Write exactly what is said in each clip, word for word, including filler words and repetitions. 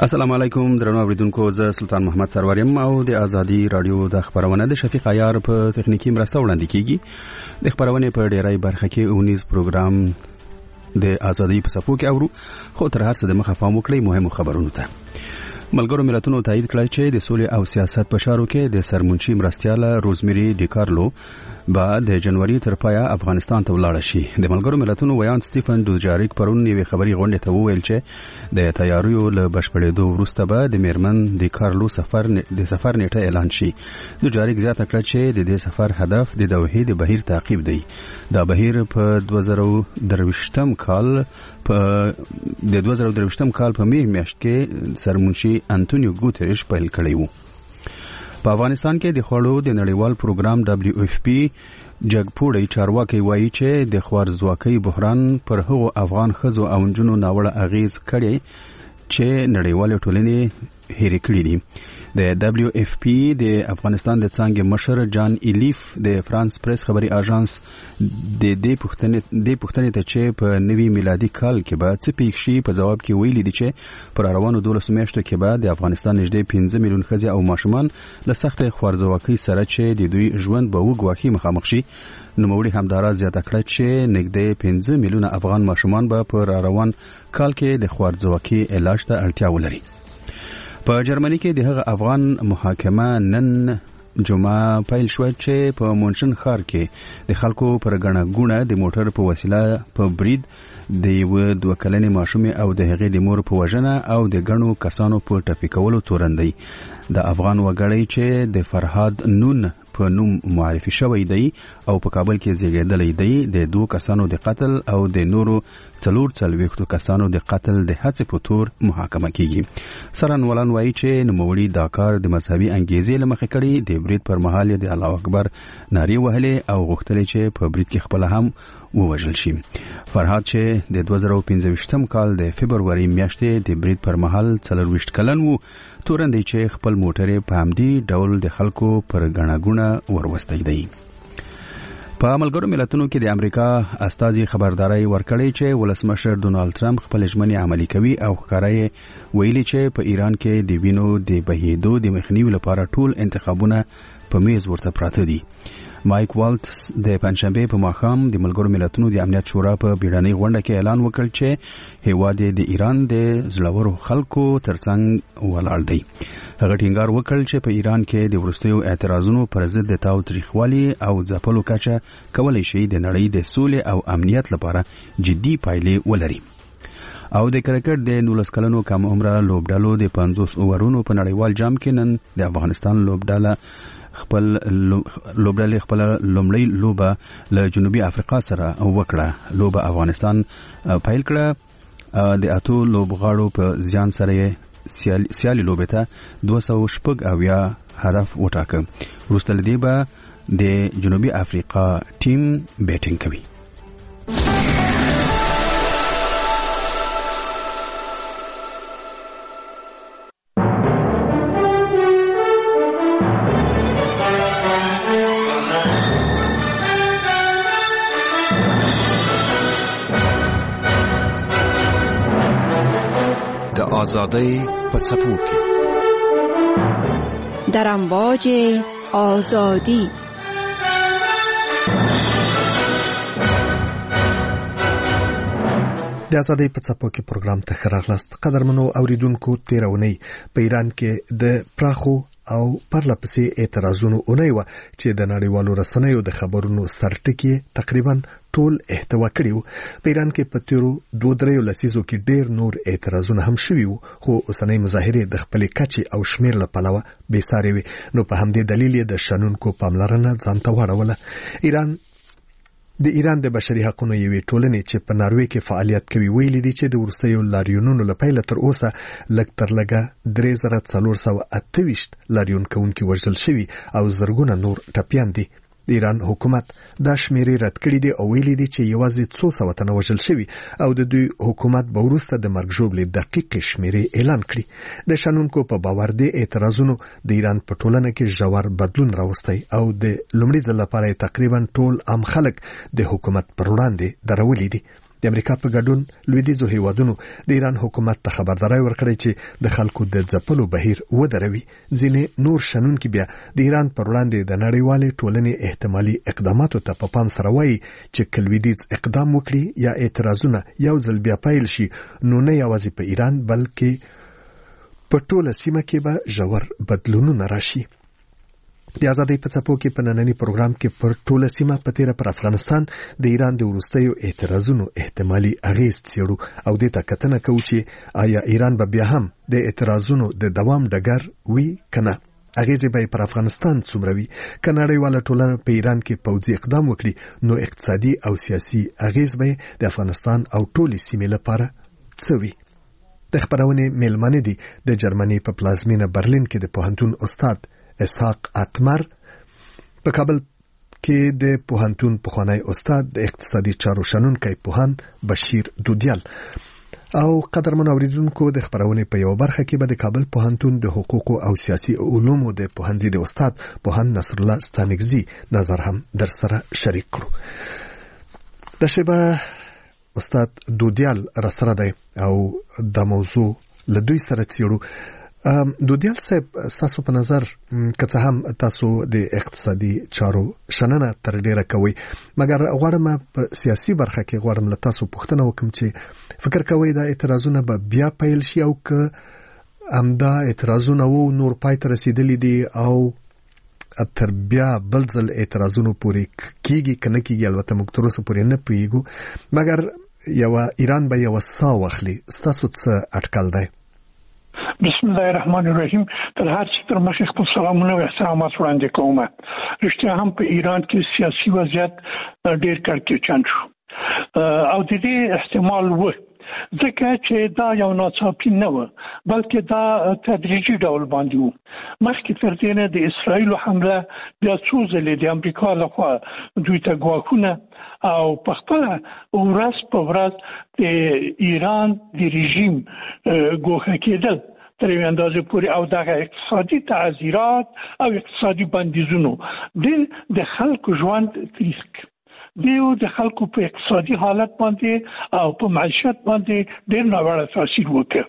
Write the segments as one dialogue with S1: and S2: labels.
S1: السلام علیکم درنو اوریدونکو، زه سلطان محمد سروریم او د ازادي رادیو د خبرونه د شفیق عیار په تخنیکی مرسته وړاندې کیږي. د خبرونه په ډیرای برخه کې اونیز پروګرام د ازادي په سپو کې اورو، خو تر هر څه د مخه پام وکړئ مهمو خبرونو ته. ملګرو ملتونو تایید کړی چې د سولې او سیاست په چارو کې د سرمنشي مرستیاله روزمیری ډیکارلو به د جنوري تر پایا افغانستان ته ولاړ شي. د ملګرو ملتونو ویان سټیفن دوجاریک پرون یوې خبري غونډه ته وویل چې د تیاریو له بشپړېدو وروسته به د میرمن ډیکارلو سفر د سفر نیټه اعلان شي. دوجاریک زیاته کړه چې د دې سفر هدف د دوحې د بهیر تعقیب دی. دا بهیر په دوه زره درویشتم کال په د دوه زره درویشتم کال په می میاشت کې سرمنشي انټونیو ګوتریش پیل کړی و. په افغانستان کې د خوړو د نړیوال پروګرام دبليو اف پی جګپوړی چارواکي وایي چې د خوارزواکۍ بحران پر هغو افغان ښځو او نجونو ناوړه اغیز کړي چې نړیوال ټولنې هېر کړي دي. د دبليو اف پی د افغانستان د څنګه مشر جان ایلیف د فرانس پریس خبري اژانس د دې پښتنې د پښتنې ته چې په نوي میلادي کال کې به څه پیښ شي په جواب کې ویلي دي چې پر روانو دولسو میاشتو کې به د افغانستان نږدې پنځه میلیون ښځې او ماشومان له سخت خوارزواکۍ سره چې د دوی ژوند به وګواخي مخامخ شي. نوموړي همدارا زیاته کړه چې نږدې پنځه میلیونه افغان ماشومان به پر روان کال کې د خوارزواکۍ علاج ته اړتیا ولري. په جرمني کې د هغه افغان محاکمه نن جمعه پیل شو چې په مونشن ښار کې د خلکو پر غڼه ګونه د موټر په وسیله په برید د یو دوه کلنې ماشومې او د هغې د مور په وژنه او د غڼو کسانو په ټپي کولو تورندي. د افغان وګړی چې د فرهاد نون په نوم معرفي شوی دی او په کابل کې زیږیدلی دی د دوه کسانو د قتل او د نورو څلور څلوېښتو کسانو د قتل د هڅې په تور محاکمه کیږي. سرن ولن وایي چې نوموړي دا کار د مذهبي انګیزې له مخې کړی. د برید پر مهال د الله اکبر نارې وهلې او غوښتلې چې په برید کې خپل هم ووژل شي. فرهاد چې د دوه زره پنځه ویشتم کال د فبروري میاشتې د برید پر مهال څلورویشت کلن وو، تورندې چې خپل موټر په همدې ډول د خلکو پر غڼهګونه وروستی دی. په ملګرو ملتونو کې د امریکا استازي خبرداري ورکړې چې ولسمشر ډونالد ټرمپ خپل ژمنې عملي کوي او ښکارای ویلي چې په ایران کې د وینو د بهیدو د مخنیوي لپاره ټول انتخابونه په میز ورته پراته دي. مایک والټس د پنځشنبه په ماښام د ملګرو ملتونو د امنیت شورا په بیړنۍ غونډه کې اعلان وکړ چې هیواد د ایران د زړورو خلکو ترڅنګ ولاړ دی. هغه ټینګار وکړ چې په ایران کې د وروستیو اعتراضونو پر ضد د تاوتریخوالي او ځپلو کچه کولای شي د نړۍ د سولې او امنیت لپاره جدي پایلې ولري. او د کرکټ د نولس کلنو کم عمره لوبډالو د پنځوس اوورونو په نړیوال جام کې نن د افغانستان لوبډاله خپل لوبډالې خپل لومړی لوبه له جنوبي افریقا سره وکړه. لوبه افغانستان پیل کړه د اتو لوبغاړو په زیان سره سیالي لوبه ته دوه سوه شپږ اویا هدف وټاکه. وروسته له دې به د جنوبي افریقا ټیم بیټینګ کوي.
S2: آزادی په څپو کې
S3: در امواج آزادی.
S4: د آزادۍ په څپو کې پروګرام ته راغلاست. قدرمنو اوریدونکو، تیرونی په ایران کې د پراخو او پرلپسې اعتراضونو اونۍ و چې د نړیوالو رسنیو د خبرونو سرټکی تقریبا ټول احتوا کړیو. په ایران کې په تیرو دوه دریو لسیزو کې ډېر نور اعتراضونه هم شوي وو، خو اوسنۍ مظاهرې د خپلې کچې او شمیر له پلوه بې سارې وي. نو په همدې دلیل یې د شنونکو پاملرنه ځان ته واړوله. ایران د ایران د بشري حقوقو یوې ټولنې چې په ناروې کې فعالیت کوي ویلي دي چې د وروستیو لاریونونو له پیله تر اوسه لږ تر لږه درې زره څلور سوه اته ویشت لاریون کوونکي وژل شوي او زرګونه نور ټپیان دي. د ایران حکومت دا شمیرې رد کړې دي او ویلي دي چې یوازې څو سوه تنه وژل شوي او د دوی حکومت به وروسته د مرګ ژوبلې دقیقې شمیرې اعلان کړي. د شنونکو په باور دی اعتراضونو د ایران په ټولنه کې ژور بدلون راوستی او د لومړي ځل لپاره تقریبا ټول عام خلک د حکومت پر وړاندې درولي دي. د امریکا په ګډون لویدیځو هیوادونو د ایران حکومت ته خبرداري ورکړې چې د خلکو د ځپلو بهیر ودروي. ځینې نور شنونکي بیا د ایران پر وړاندې د نړیوالې ټولنې احتمالي اقداماتو ته په پام سره وایي چې که لویدیځ اقدام وکړي یا اعتراضونه یو ځل بیا پیل شي نو نه یوازې په ایران بلکې په ټوله سیمه کې به ژور بدلونونه راشي. د ازادۍ په څپو کې په نننی پروګرام کې پر ټوله سیمه په تیره پر افغانستان د ایران د وروستیو اعتراضونو احتمالي اغیز څیړو او دې ته کتنه کوو چې آیا ایران به بیا هم د اعتراضونو د دوام ډګر وي کنه. اغیزې به پر افغانستان څومره وي؟ که نړیواله ټولنه په ایران کې پوځي اقدام وکړي نو اقتصادي او سیاسي اغیز به د افغانستان او ټولې سیمې لپاره څه وي؟ د خبرونې میلمانه دي د جرمني په پلازمینه برلین کې د پوهنتون استاد اسحاق اتمر، په کابل کې د پوهنتون پخوانی استاد د اقتصادي چارو شنونکی پوهاند بشیر دودیال او قدرمن اوریدونکو د خبرونې په یو برخه کې به د کابل پوهنتون د حقوق او سیاسي علومو د پوهنځي د استاد پوهاند نصر الله ستانکزي نظر هم در سره شریک کړو. د شبه استاد دودیال را سره دی او د موضوع له دوی سره څیړو. دودیال صاحب، تاسو په نظر که څه هم تاسو د اقتصادي چارو شننه تر ډیره کوي، مګر غواړم په سیاسي برخه کې غواړم له تاسو پوښتنه وکم چې فکر کوئ دا اعتراضونه به بیا پیل شي او که همدا اعتراضونه وو نور پای ته رسیدلی دي او تر بیا بل ځل اعتراضونو پورې کیږي که نه کیږي؟ البته موږ تر اوسه پورې نه پوهیږو، مګر یو ایران به یو ساه واخلي. ستاسو څه اټکل دی؟
S5: بسم الله الرحمن الرحیم. تر هر څه تر مخکې خپل سلامونه او احترامات وړاندې کوم. رښتیا هم په ایران کې سیاسي وضعیت ډېر کړکېچن شو او د دې احتمال و ځکه چې دا یو ناڅاپي نه و بلکې دا تدریجي ډول باندې و. مخکې تر دې نه د اسرائیل حمله بیا څو ځلې د امریکا لخوا دوی ته ګواښونه او په خپل ورځ په ورځ د ایران د رژیم ګوښه کېدل تر یو اندازې پورې او دغه اقتصادي تعزیرات او اقتصادي بندیزونو د خلکو ژوند تریخ دیو د خلکو په اقتصادي حالت باندې او په معیشت باندې ډېر ناوړه تاثیر وکړ.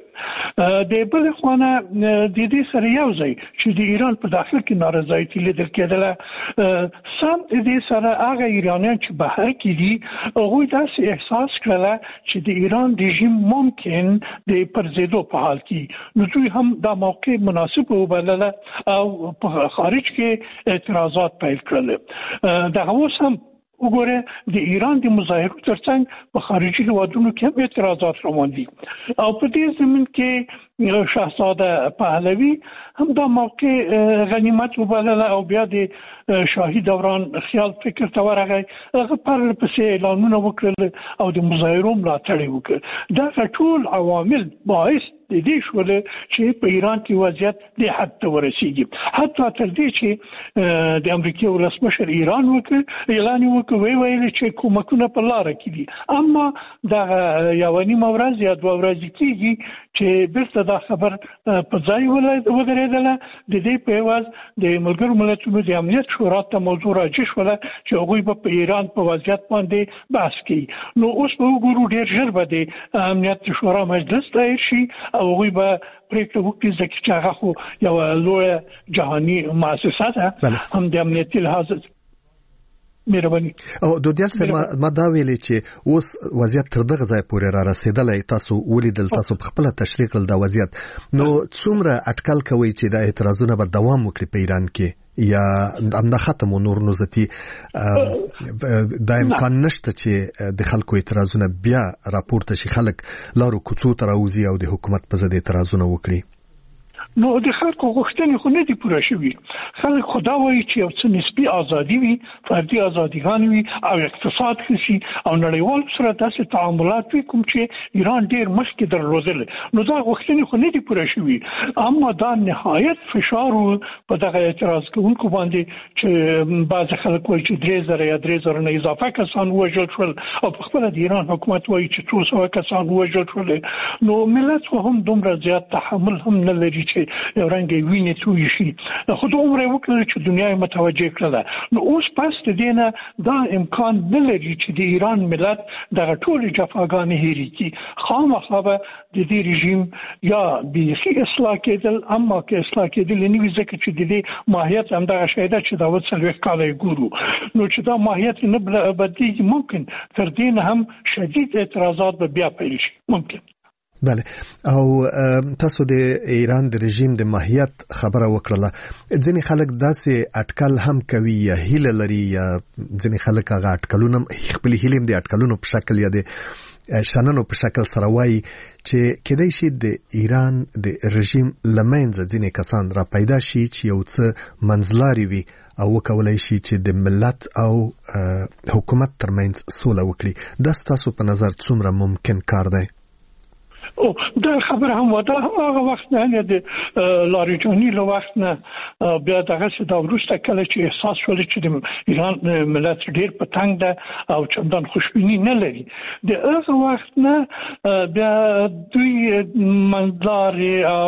S5: د بل خوانه د دې سره یو ځای چې د ایران په داخل کې نارضایتي لیدل کېدله، سم د دې سره هغه ایرانیان چې بهر کې دي هغوی داسې احساس کړله چې د ایران رژیم ممکن د پرځېدو په حال کې، نو دوی هم دا موقع مناسب وبلله او په خارج کې اعتراضات پیل کړل. دغه اوس هم وګوره د ایران د مظاهرو ترڅنګ په خارجي هیوادونو کې هم اعتراضات روان دي او په دې زمین کې شاهزاده پهلوي هم دا موقع غنیمت وبلله او بیا د شاهي دوران خیال فکر ته ورغی، هغه پر پسې اعلانونه وکړل او د مظاهرو ملاتړ یې وکړ. دا ټول عوامل باعث د دې شول چې په ایران کې وضعیت د حد ته ورسیږي، حتی تر دې چې د امریکا ولسمشر ایران وکړ اعلان وکړ وی ویل چې کومکونه په لار کې دي، اما دا یو نیمه ورځ یا دوه ورځې کېږي چې بیرته دا خبر په ځای ودرېدله. د دې په عوض د ملګرو ملتونو د امنیت شورا ته موضوع راجع شوله چې هغوی به په ایران په وضعیت باندې بحث کوي. نو اوس به وګورو ډېر ژر به د امنیت شورا مجلس دایر شي او هغوی به پرېکړه وکړي، ځکه چې هغه خو یوه لویه جهاني مؤسسه ده هم د امنیتي لحاظ. مهرباني. او دودیال صاحب ما دا ویلې چې اوس وضعیت تر دغه ځای پورې را رسیدلی، تاسو ولیدل، تاسو په خپله تشریح کړل دا وضعیت، نو څومره اټکل کوئ چې دا اعتراضونه به دوام وکړي په ایران کې یا همدا ختم و نور نوزتي دا امکان نشته چې د خلکو اعتراضونه بیا راپورته شي، خلک لارو کوڅو ته راوځي او د حکومت په ضد اعتراضونه وکړي؟ نو د خلکو غوښتنې خو نه دي پوره شوي. خلک خو دا وایي چې یو څه نسبي ازادي وي، فردي ازادیګانې وي او اقتصاد ښه شي او نړیوالو سره داسې تعاملات وي کوم چې ایران ډېر مخکې درلودل. نو دا غوښتنې خو نه دي پوره شوي، اما دا نهایت فشار په دغه اعتراض کوونکو باندې چې بعضې خلک وایي چې درې زره یا درې زره نه اضافه کسان ووژل شول او په خپله د ایران حکومت وایي چې څو سوه کسان ووژل شول. نو ملت خو هم دومره زیات تحمل هم نه لري چې کې یو رنګ ویني توي شي خو دا عمر وکړي چې دنیا متوجه کړه نو اوس پس د دینه دا امکان نه لري چې د ایران ملت دغه ټول جفاګانې هېري کی خامخا به د دې رژیم یا به اصلاح کېدل اما کې اصلاح کېدل نه وي ځکه چې د دې ماهیت هم دغه شی ده چې دا وڅلوي کاله ګورو نو چې دا ماهیت نه بدلیږي ممکن تر دې هم شدید اعتراضات به بیا پیل شي ممکن
S4: بله او تاسو د ایران د رژیم د ماهیت خبره وکړه ځینې خلک داسې اټکل هم کوي یا هیله لري یا ځینې خلک هغه اټکلونه خپل هیلم د اټکلونو په شکل یا د شننو په شکل سره وایي چې کېدای شي د ایران د رژیم لمنځه ځینې کسان را پیدا شي چې یو څه منځلاري وي او وکولای شي چې د ملت او حکومت ترمنځ سوله وکړي دا ستاسو په نظر څومره ممکن کار دی
S5: او دا خبره هم ودا هغه وخت نه د لاریجانی له وخت نه بیا دغه څه دا ورسته کله چې احساس ول چې د ایران ملت ډیر په تنګ ده او چندان خوشبینی نه لري د هغه وخت نه بیا دوی منځلار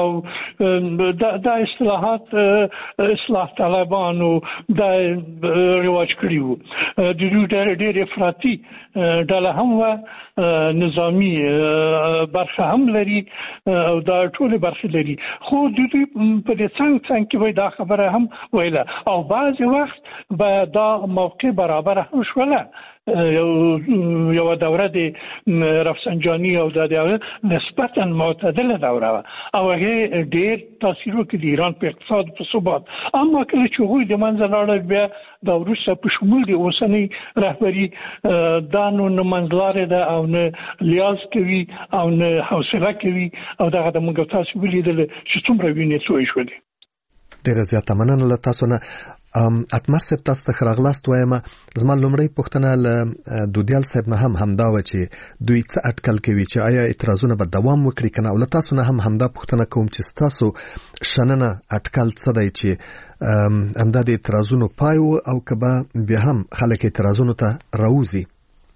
S5: او دا اصلاحات اصلاح طالبانو دا رواج کړیو د دوی ډېر ډېر افراطي ډله هم و نظامی برخه هم لري او دا ټول برخه لري خو د دوی په دې څنګه څنګه کې دا خبره هم ویله او بعض وخت به دا موقع برابر هم شوله یو یو دوره د رفسنجانی او د نسبتا معتدله دوره او هغه ډیر تاثیر وکړي د ایران په اقتصاد په ثبات اما کله چې هغوی د منځ لاړل بیا د روسیا په شمول د اوسنی رهبری دانو نه منځلاره ده او نه لیاز کوي او نه حوصله کوي او دغه د موږ تاسو ولیدل چې څومره ویني څوې شو دي
S4: ډېر زیاته مننه له تاسو نه ام اتمر صاحب تاسو ته خراغلاست وایم زما لومړی پوښتنه ل دودیال صاحب نه هم همدا و چې دوی څه اټکل کوي چې آیا اعتراضونه به دوام وکړي کنه او له تاسو نه هم همدا پوښتنه کوم چې تاسو شننه اټکل څه دی چې همدا د اعتراضونو پای او کبه بیا هم خلک اعتراضونو ته راوځي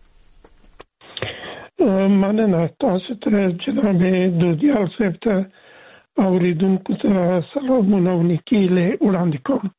S6: مننه تاسو ته جناب دودیال صاحب ته اوریدونکو ته سلامونه او نیکیله وړاندې کوم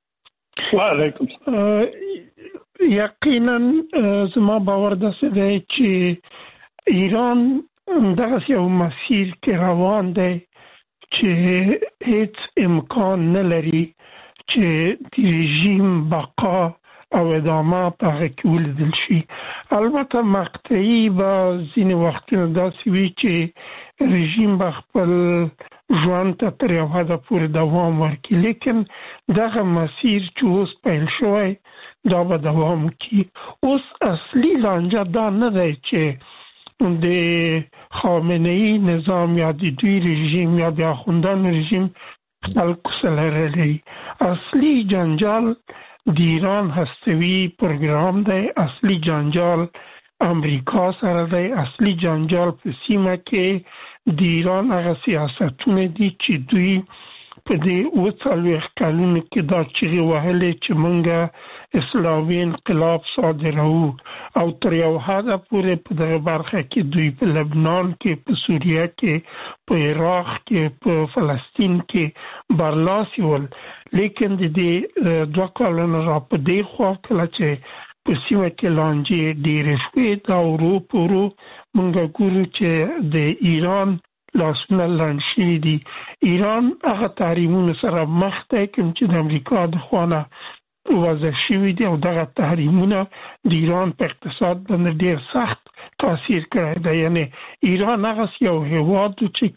S5: وعلیکم
S6: یقینا زما باور داسې دی چې ایران دغه یو مسیر کې روان دی چې هیڅ امکان نه لري چې د رژیم بقا او ادامه په هغه کې ولیدل شي البته مقطعي به ځینې وختونه داسې وي چې رژیم به خپل ژوند ته تر یو حده پورې دوام ورکړي لیکن دغه مسیر چې اوس پیل شوی دا به دوام وکړي اوس اصلي لانجه دا نه دی چې د خامنه‌ای نظام یا د دوی رژیم یا د اخوندانو رژیم خلکو سره لري اصلي جنجال د ایران هستوي پروګرام دی اصلي جنجال امریکا سره دی اصلي جنجال په سیمه کې د ایران هغه سیاستونه دي چې دوی په دې اوه څلوېښت کلونو کې دا چیغې وهلې چې موږ اسلامي انقلاب صادروو او تر یو حده پورې په دغه برخه کې دوی په لبنان کې په سوریه کې په عراق کې په فلسطین کې برلاسي ول لیکن د دې دوه کلونو را په دې خوا کله چې په سیمه کې لانجې ډېرې شوې دا ورو په ورو موږ ګورو چې د ایران لاسونه لاندې شوي دي ایران هغه تحریمونو سره مخ دی کوم چې د امریکا د خوا نه وضع شوي دي او دغه تحریمونه د ایران په اقتصاد باندې ډېر سخت تاثیر کړی دی یعنې ایران هغه یو هېواد چې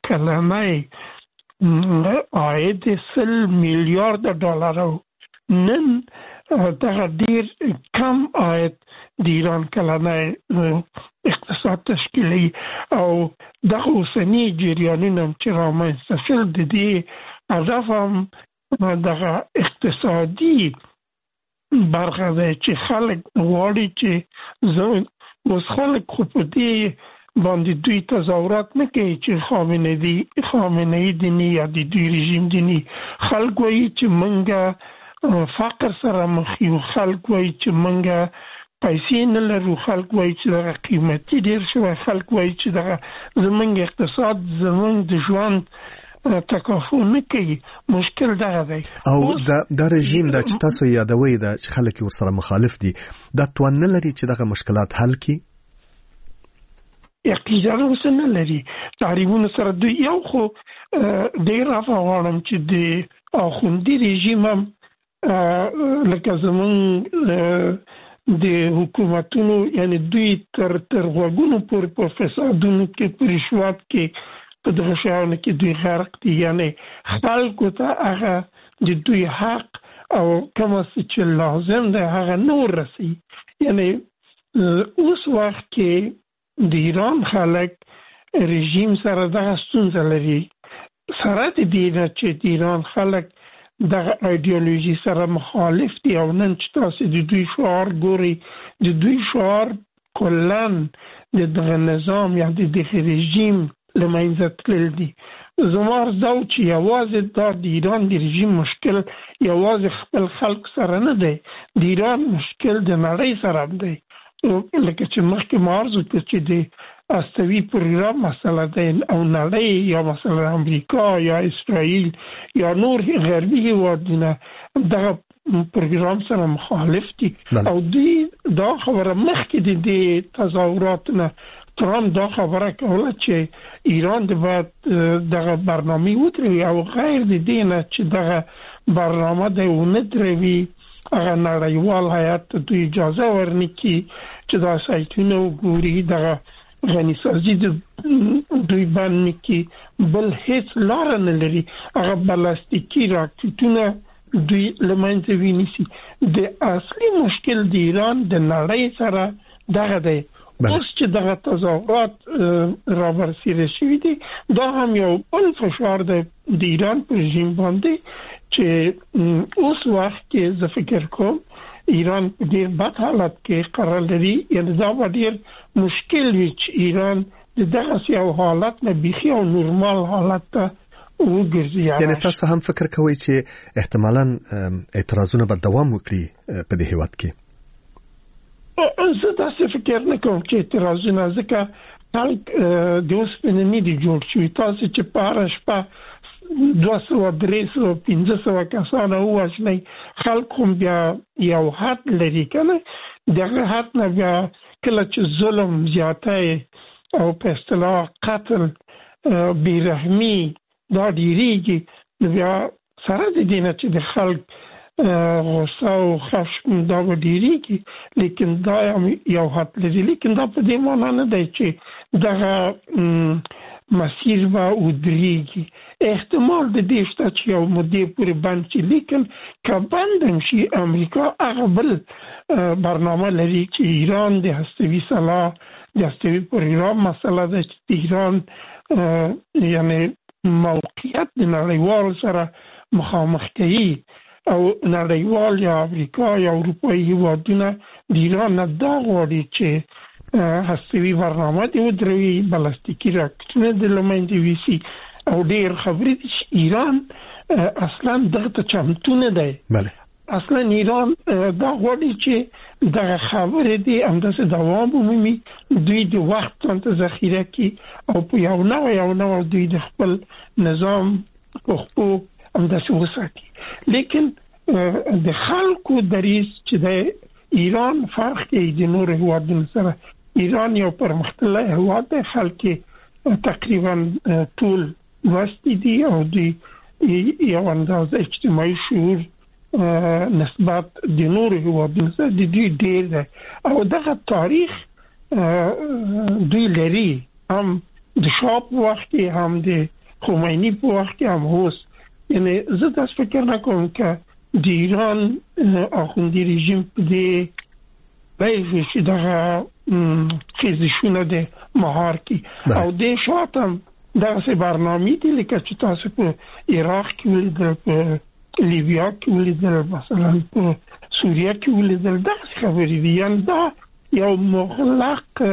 S6: کلنی عاید سل میلیارده ډالر نن دغه ډېر کم عاید د ایران کلنی اقتصاد تشکیلي او دغه اوسني جریانونه چې رامنځته شول د دې هدف هم دغه اقتصادي برخه دی چې خلک غواړي چې زه اوس خلک خو په دې باندې دوی تظاهرات نه کوي چې خامنه دي خامنه‌ای دیني یا د دوی رژیم دیني خلک وایي چې موږ فقر سره مخ یو خلک وایي چې موږ پیسې نه لرو خلک وایي چې دغه قیمتي ډېر شوی خلک وایي چې دغه زموږ اقتصاد زموږ د ژوند تکافو نه کوي مشکل دغه دی.
S4: او دا د رژیم د چې تاسو یادوي د چې خلک ورسره مخالف دي دا توان نه لري چې دغه مشکلات حل کړي.
S6: یقینا وسنه لري تعریفونه سره دوی یو خو ډیر افغانم چې د اخوندي رژیم هم لکه زمون د حکومتونو یعنی دوی تر تر وګونو پر فسادونو کې پر رشوت کې په دغه شاونه کې دوی غرق دي. یعنی خلکو ته هغه د دوی حق او کوم څه چې لازم دی هغه نور رسي. یعنی اوس وخت کې د ایران خلک رژیم سره دغه ستونزه لري سره د دې نه چې د ایران خلک دغه ایدئولوژي سره مخالف دي او نن چې تاسو د دوی شعار ګوري د دوی شعار کلن د دغه نظام یا د دغه رژیم لمنځه تلل دي. زما ارزو چې یوازې دا د ایران د رژیم مشکل یوازې خپل خلک سره نه دی، د ایران مشکل د نړۍ سره دی. لکه چې مخکې ما عرض وکړ چې د استوي پروګرام مسله ده او نړۍ یا مثلا امریکا یا اسرائیل یا نور غربي هیوادونه دغه پروګرام سره مخالف دي او دوی دا خبره مخکې د دې تظاهراتونه ترام دا خبره کوله چې ایران د باید دغه برنامه وتروي او غیر د دې نه چې دغه برنامه د ونه تروي هغه نړیوال هیئت ته دوی اجازه ورنکړي چې دا سایتونه وګوري دغه غني سازي د دوی باندې بل هیڅ لار نه لري. هغه بلاستیکي راکټونه دوی لمنځه ویني. د اصلي مشکل د ایران د نړۍ سره دغه دی. اوس چې دغه تظاهرات را برسېره شوي دي دا هم یو بل فشار دی د ایران پر رژیم باندې چې اوس وخت کې زه فکر کوم ایران په ډېر بد حالت کې قرار لري. یعنې دا به ډېر مشکل وي چې ایران د دغسې یو حالت نه بیخي او نورمال حالت ته وګرځي.
S4: یعنې تاسو هم فکر کوئ چې احتمالاً اعتراضونه به دوام وکړي په دې هیواد کې؟
S6: زه داسې فکر نه کوم چې اعتراضونه ځکه خلک د اوسپنې نه دي جوړ شوي. تاسو چې په هره شپه دوه سوه درې سوه پنځه سوه کسانه ووژنئ خلک هم بیا یو حد لري که نه دغه حد نه بیا کله چې ظلم زیاتی او په اصطلاح قتل بېرحمي دا ډېرېږي نو بیا سره د دې نه چې د خلک غصه او خشم دا به ډېرېږي لیکن دا یو حد لري. لیکن دا په دې معنا نه دی چې دغه مسیر به ودرېږي. احتمال د دې شته چې یو مودې پورې بند شي لیکن که بند هم شي امریکا هغه بل برنامه لري چې ایران د هستوي سلاح د هستوي پروګرام مسله ده چې د ایران یعنې موقعیت د نړیوالو سره مخامخ کوي او نړیوال یا امریکا یا اروپایي هیوادونه د ایران نه دا غواړي چې هستوي برنامه دې ودروي بلاستیکي راکټونه د له منځه یوسي او ډېر خبرې دي چې ایران اصلا دغه ته چمتو نه دی. اصلا ایران دا غواړي چې دغه خبرې دي همداسې دوام ومومي دوی د وخت ته ذخیره کړي او په یو نوع یو نوع دوی د خپل نظام په خپو همداسې وساتي. لیکن د خلکو دریځ چې د ایران فرق کوي د نورو هیوادونو سره. ایران یو پرمختللی هیواد دی، خلک تقریبا ټول لوستي دي او د یو اندازه اجتماعي شعور نسبت د نورو هیوادونو سره د دوی ډېر دی او دغه تاریخ دوی لري هم د شاه په وخت کې هم د خمیني په وخت کې هم اوس. یعنې زه داسې فکر نه کوم که د ایران اخوندي رژیم په دې وایي چې دغه خیزشونه د مهار کړي او د شاته هم دغسې برنامې دي لکه چې تاسو په عراق کې ولیدل، په لیبیا کې ولیدل، مثلا په سوریه کې ولیدل. دغسې خبرې دي. یعنې دا یو مغلق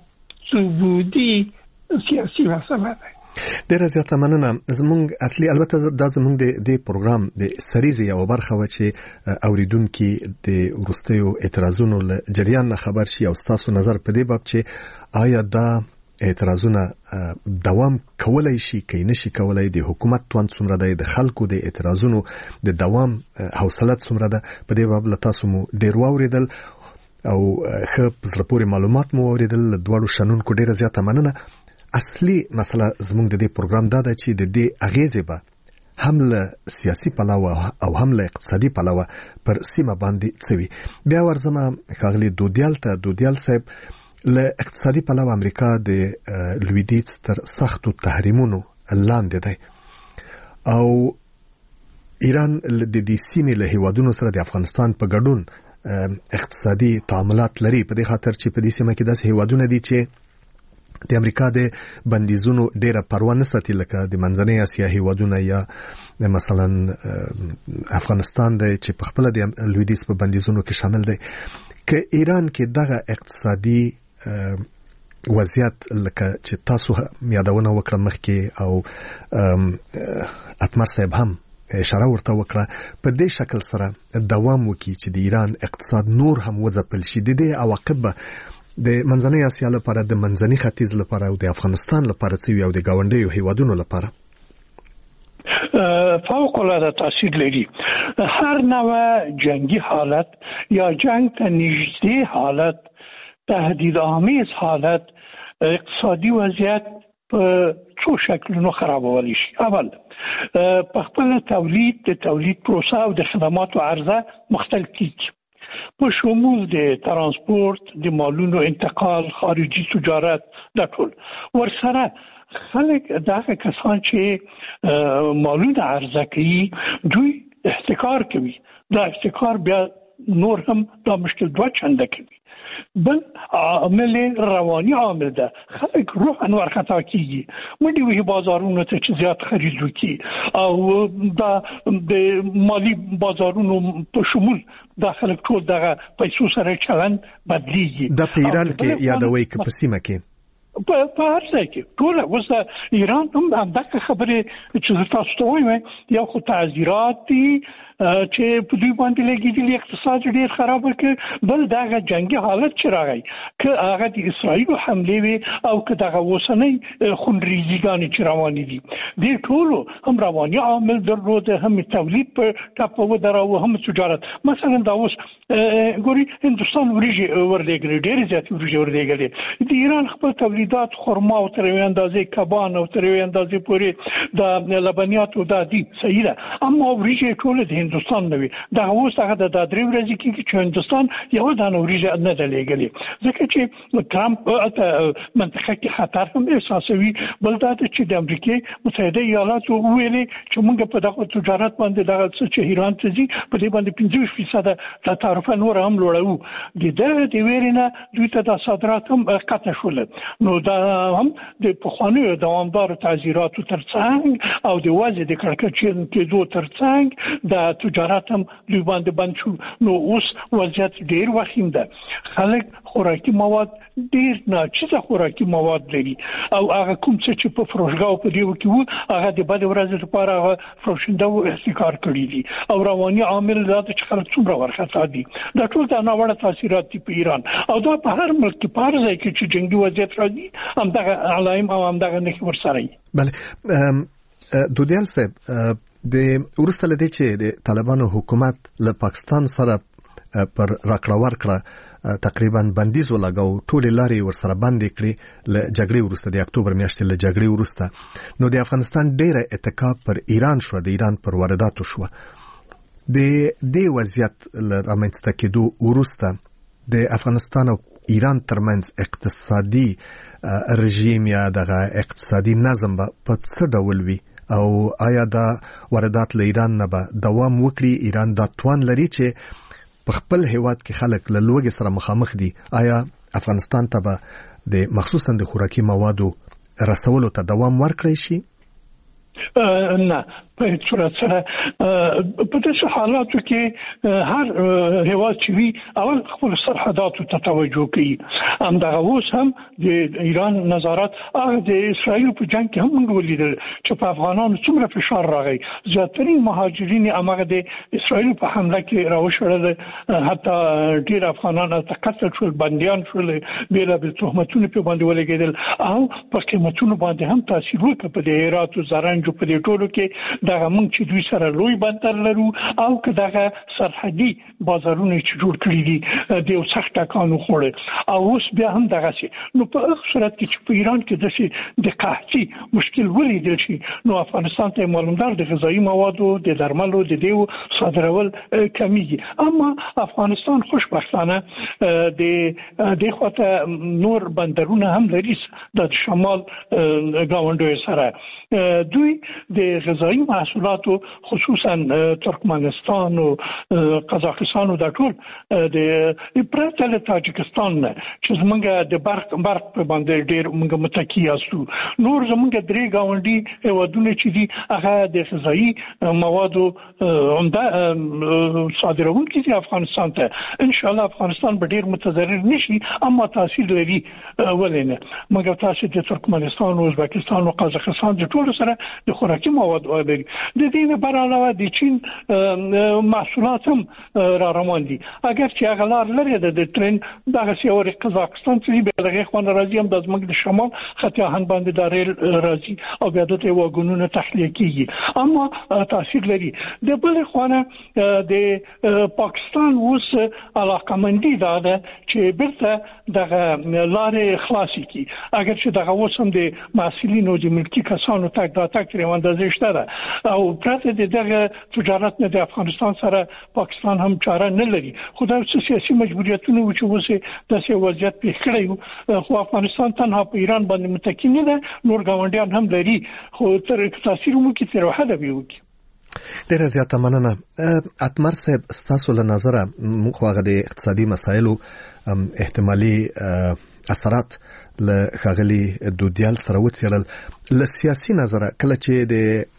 S6: ثبوتي سیاسي مسله ده.
S4: ډیره زیاته مننه. زمونږ اصلي البته دا زمونږ د دې پروګرام د سریزې یو برخه و چې اوریدونکو د وروستیو اعتراضونو له جریان نه خبر شي او تاسو نظر په دې باب چې آیا دا اعتراضونه دوام کولای شي کې نشي کولای د حکومت توان څومره د خلکو د اعتراضونو د دوام حوصله څومره ده په دې باب تاسو مو ډیر واوریدل او خپ زړه پورې معلومات مو اوریدل دوړو شنونکو ډیره زیاته مننه. اصلي مسله زموږ د دې پروګرام دا ده چې د دې اغیزه به حمله سیاسي پلاوه او حمله اقتصادي پلاوه پر سیمه باندې څوي. بیا ورزمه کاغلی دودیال ته دودیال صاحب له اقتصادي پلاوه امریکا د لویدیځ تر سختو تحریمونو لاندې دی او ایران د دې سیمې له هیوادونو سره د افغانستان په ګډون اقتصادي تعاملات لري په دې خاطر چې په دې سیمه کې داسې هیوادونه دي چې د امریکا د بندیزونو ډیره پروا نه ساتي لکه د منځنۍ اسیا هیوادونه یا مثلا افغانستان د چې په خپل د لویدیځ په بندیزونو کې شامل دی. که ایران کې دغه اقتصادي وضعیت لکه چې تاسو یادونه وکړه مخکې او اتمر صاحب هم اشاره ورته وکړه په دې شکل سره دوام وکړي چې د ایران اقتصاد نور هم وځپل شي د دې عواقب د منځنۍ اسیا لپاره د منځني ختیځ لپاره او د افغانستان لپاره څه او د گاونډیو هیوادونو لپاره
S5: فوق العاده تاثیر لري. هر نوع جنگی حالت یا جنگ ته نږدې حالت تهدیدآمیز حالت اقتصادي وضعیت په څو شکلونو خرابولی شي. اول په خپل تولید د تولید پروسه او د خدماتو عرضه مختلف کیږي په شمول د ترانسپورت د مالونو انتقال خارجي تجارت د ټول ورسره خلک دغه کسان چې مالونه عرضه کوي دوی احتکار کوي. دا احتکار بیا نور هم دا مشکل دوه چنده کوي. بل عامل رواني عامل ده خلک روح انوار خطا کیږي مډي وی بازارونو ته چې زیات خرید وکي او دا د مالی بازارونو په شمول داخله ټول دغه پیسو سره چلند بدلیږي.
S4: د ایران کې یادوي کې په سیمه کې
S5: په هر ځای کې ټول اوس ایران هم دغه خبره چې تاسو ته وایم یو خو تعذيرات دي چې په دوی باندې لګیدلی اقتصاد ډیر خراب کړ. بل دغه جنگي حالت چې راغی که هغه د اسرائیل حمله وي او که دغه وسنۍ خونریزیګان چې روان دي د ټولو هم رواني عامل درلود هم تولید په ټاپو دراو هم تجارت. مثلا دا اوس ګوري هندستان وريجي ورلګل ډیر زیات وريجي ورلګل د ایران خپل تولیدات خرما او تر یو اندازې کبان او تر یو اندازې پورې د لبنیات او د دي صحیح ده اما وريجي ټول د هندستان نوي دا اوس هغه د درې ورځې کې چې هندستان یو د نوريجه نه دلېګلې ځکه چې ترامپ منطقه کې خطر هم احساسوي. بل دا چې د امریکای متحده ایالاتو ویلي چې موږ په دغه تجارت باندې دغه چې ایران ته ځي په دې باندې پنځه فیصد د تعرفه نور هم لوړو د دغه د ویرینه دوی ته د صادرات هم قطع شول. نو دا هم د پخوانیو دوامدار تعذيراتو ترڅنګ او د وضع د کړکېچ کې دوه ترڅنګ د تجارت هم دوی باندې بند شو. نو اوس وضعیت ډیر وخیم ده. خلک خوراکي مواد ډیر ناچیزه خوراکي مواد لري او هغه کوم څه چې په فروشګاو په دیو کې وو هغه د بد ورځې لپاره هغه فروشنده او احتکار کړی دي او رواني عامل دا چې خلک څومره ورخصا دي. دا ټول د ناوړه تاثیرات دي په ایران او دا په هر ملک کې په هر ځای کې چې جنگي وضعیت راځي هم دغه علایم او هم دغه نه ورسره.
S4: بله دودیال صاحب د ورسته لدی چې د طالبانو حکومت له پاکستان سره پر راکړه ورکړه تقریبا بندیز ولګاو ټول لارې ورسره بندې کړې له جګړې وروسته د اکتوبر میاشتې له جګړې وروسته نو د افغانستان ډیره اتکا پر ایران شو د ایران پر وارداتو شو. د دې وضعیت رامنځته کېدو وروسته د افغانستان او ایران ترمنځ اقتصادي رژیم یا دغه اقتصادي نظم په څه ډول وي او آیا دا واردات له ایران نه به دوام وکړي؟ ایران دا توان لري چې په خپل هیواد کې خلک له لوږې سره مخامخ دي. آیا افغانستان ته به د مخصوصا د خوراکي موادو رسولو ته دوام ورکړي شي؟
S5: نه په صورت سره په داسې حالاتو کې هر هیواد چې وي اول خپل سرحداتو ته توجه کوي. همدغه اوس هم د ایران نظارت هغه د اسرائیل په جنگ کې هم موږ ولیدل چې په افغانانو څومره فشار راغی. زیاتري مهاجرین هغه د اسرائیل په حمله کې راوشړل، حتی ډیر افغانان ته قتل شول، بنديان شول، بیل به تهمتونه په باندې ولګیدل او په قیمتونو باندې هم تاثیر وکړ. په د هرات او زرنج په دې ټولو کې دغه موږ چې دوی سره لوی بندر لرو او که دغه سرحدي بازارونه چې جوړ کړی دي د یو سخت ټکان وخوړل او اوس بیا هم دغه سي. نو په هغه صورت کې چې په ایران کې د د قحطي مشکل ولیدل شي نو افغانستان ته معلومدار د غذایی موادو د درملو د دیو صادرول کمیږي. اما افغانستان خوشبختانه د د خواته نور بندرونه هم لري د شمال گاونډیو سره. دوی د غذایی محصولاتو خصوصا ترکمنستان او قزاقستان او د ټول د پرتل تاجکستان چې زمونږ د برق برق په باندې ډیر موږ متکی یاستو. نور زمونږ درې گاونډي هیوادونه چې دي هغه د غذایی موادو عمده صادرونکي دي افغانستان ته. ان شاء الله افغانستان به ډیر متضرر نشي اما تاثیر لري ولنه. مګر تاسو د ترکمنستان او ازبکستان او قزاقستان د ټول سره د خوراکي مواد لري. د دې لپاره علاوه د چین محصولات هم را روان دي. اگر چې هغه لار لري د ټرین دغه سیوري قزاقستان چې به لږه خوان راځي هم د زموږ د شمال خطي هن باندې د ریل راځي او بیا د واګونونو تخلیه کیږي اما تاثیر لري. د بل خوانه د پاکستان اوس علاقمندي ده چې برته دغه لارې خلاصي کی. اگر چې دغه اوس هم د مسؤلینو د ملکی کسانو تک دا تک روانده شته او پرته د دغه تجارت نه د افغانستان سره پاکستان هم چاره نه لري. خدای څه سیاسي مجبوریتونه و چې وسه د سیاسي وضعیت په خړې خو افغانستان تنها په ایران باندې متکی نه ده، نور ګاونډیان هم لري خو تر تاثیر مو کې تر حد به وي.
S4: ډیره زیاته مننه. اتمر صاحب ستاسو له نظره خو هغه د اقتصادي مسایلو احتمالي اثرات له خغلی دودیال سره وڅېړل. له سیاسي نظره کله چې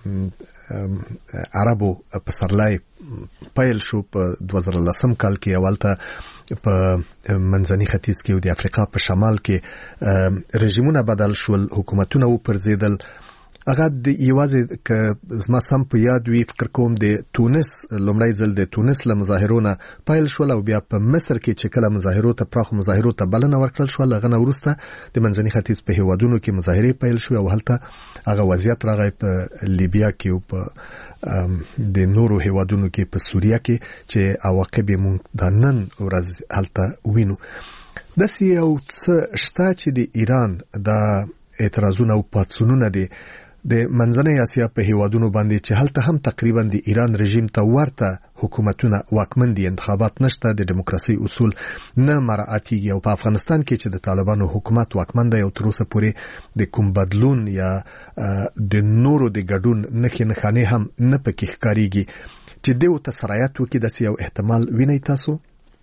S4: د عربو په سرلای پیل شو په دوه زره لسم کال کې اولته په منځني ختیځ کې او د افریقا په شمال کې رژیمونه بدل شول، حکومتونه وپرځېدل. هغه د یوازې ک زما سم په یاد وی فکر کوم د تونس لومړی ځل د تونس له مظاهرونو پیل شول او بیا په مصر کې چې کله مظاهرو ته پراخ مظاهرو ته بلنه ورکړل شو لغنه ورسته د منځني ختیځ په هیوادونو کې مظاهره پیل شو او هلته هغه وضعیت راغی په لیبیا کې او په د نورو هیوادونو کې په سوریه کې چې عواقب مونږ د نن ورځ هلته وینو. د سیاو څه شته چې د ایران د اعتراضونو او پاتسونونو دي د منځنۍ اسیا په هیوادونو باندې چې هلته هم تقریبا د ایران رژیم ته ورته حکومتونه واکمن دي، انتخابات نشته، د دیموکراسي اصول نه مراعاتيږي او په افغانستان کې چې د طالبانو حکومت واکمن دی او تر اوسه پورې د کوم بدلون یا د نورو د ګډون نښې نښانې هم نه پکې ښکارېږي چې دوی ته سرایت وکړي. داسې یو احتمال وینئ تاسو؟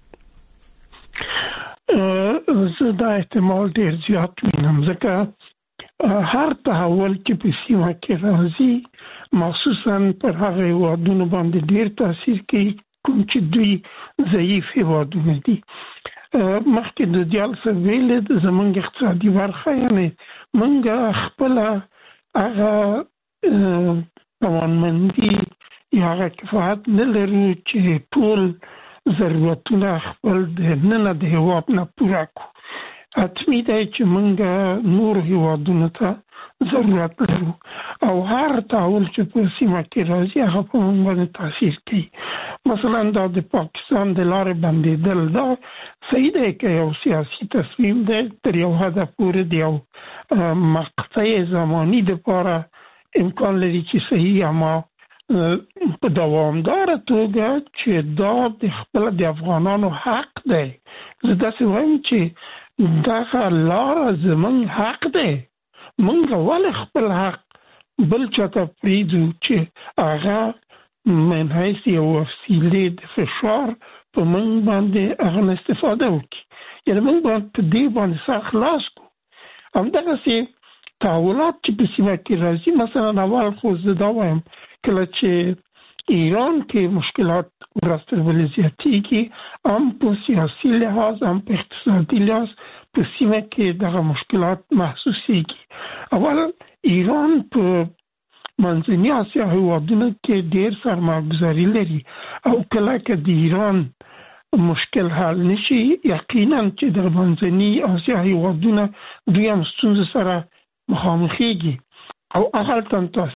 S6: زه دا احتمال ډېر زیات وینم ځکه هر تحول چې په سیمه کې راځي مخصوصا پر هغه هیوادونو باندې ډیر تاثیر کوي کوم چې دوی ضعیف هیوادونه دي. مخکې د دیال سویل د زمونږ اقتصادي برخه یعنی مونږ خپل هغه توانمندي یا هغه کفایت نه لرو چې ټول ضرورتونه خپل د نن د هیواد نه پوره کړو. حتمی دی چې مونږ نور هیوادونو ته ضرورت لرو او هر تحول چې په سیمه کې راځي هغه په مونږ باندې تاثیر کوي. مثلا دا د پاکستان د لارې بندېدل دا صحیح دی که یو سیاسي تصمیم دی تر یو حده پورې د یو مقطع زماني دپاره امکان لري چې صحیح اما په دوامداره توګه چې دا د خپل د افغانانو حق دی. زه داسې وایم چې دغه لاره زمونږ حق دی، مونږ ولې خپل حق بل چاته پرېږدو چې هغه من حیث یو وسیلې د فشار په مونږ باندې هغه استفاده وکړي. یعنې مونږ باید په دې باندې سر خلاص کړو. همدغسې تحولات چې په سیمه کې راځي مثلا اول خو زه دا وایم کله چې ایران کې مشکلات ورستر ولزیاتیږي هم په سیاسي لحاظ هم په اقتصادي لحاظ په سیمه کې دغه مشکلات محسوسیږي. اول ایران په منځني اسیا هیوادونو کې ډېر سرمایه‌ګذاري لري او کله چې د ایران مشکل حل نشي یقینا چې د منځني اسیا هیوادونو دوی هم ستونزې سره مخامخېږي او هغه تاسو